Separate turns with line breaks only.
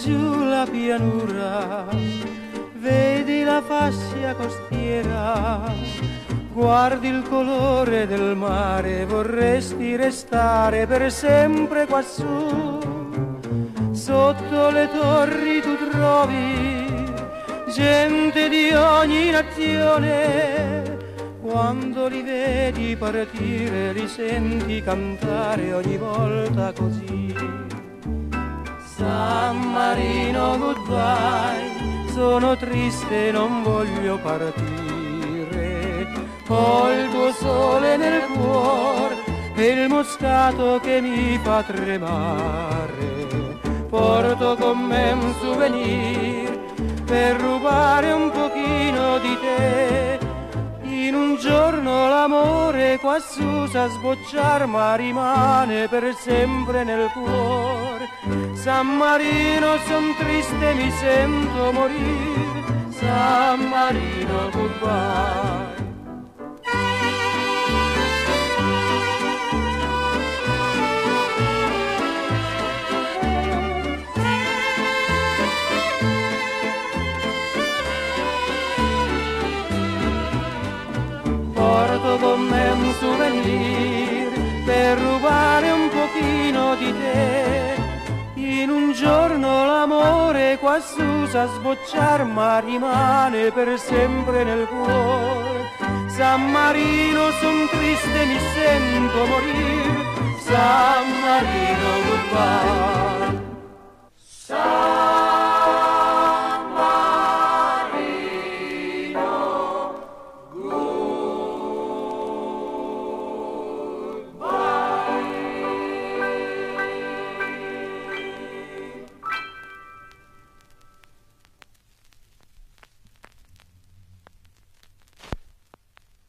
giù la pianura, vedi la fascia costiera, guardi il colore del mare, vorresti restare per sempre quassù. Sotto le torri tu trovi gente di ogni nazione, quando li vedi partire li senti cantare ogni volta così. San Marino goodbye, sono triste non voglio partire, ho il tuo sole nel cuore e il moscato che mi fa tremare, porto con me un souvenir per rubare un pochino di te. In un giorno l'amore quassù sa sbocciar ma rimane per sempre nel cuore. San Marino son triste mi sento morire, San Marino goodbye. Porto con me un souvenir per rubare un pochino di te. In un giorno l'amore quassù sa sbocciar ma rimane per sempre nel cuore. San Marino son triste mi sento morire, San Marino goodbye.